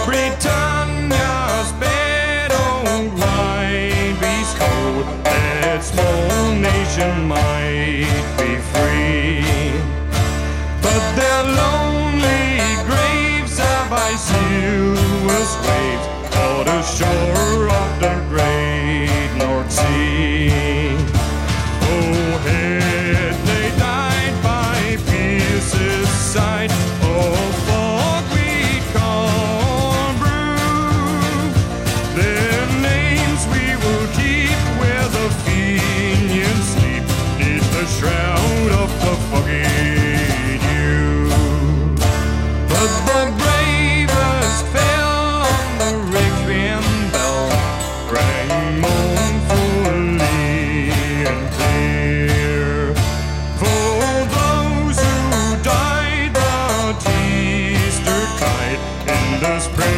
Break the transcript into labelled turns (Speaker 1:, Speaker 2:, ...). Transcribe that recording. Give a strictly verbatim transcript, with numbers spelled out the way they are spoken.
Speaker 1: Britannia's battle might be cold, that small nation might be free, but their lonely graves are by seaward waves on the shore of the great North Sea. Oh, had they died by Pierce's side, oh, fog we'd corn brew, their names we will keep where the Fenians sleep, neath the shroud of the foggy dew. But the bravest fell on the requiem bell, rang mournfully and clear. For those who died, the Easter tide in the spring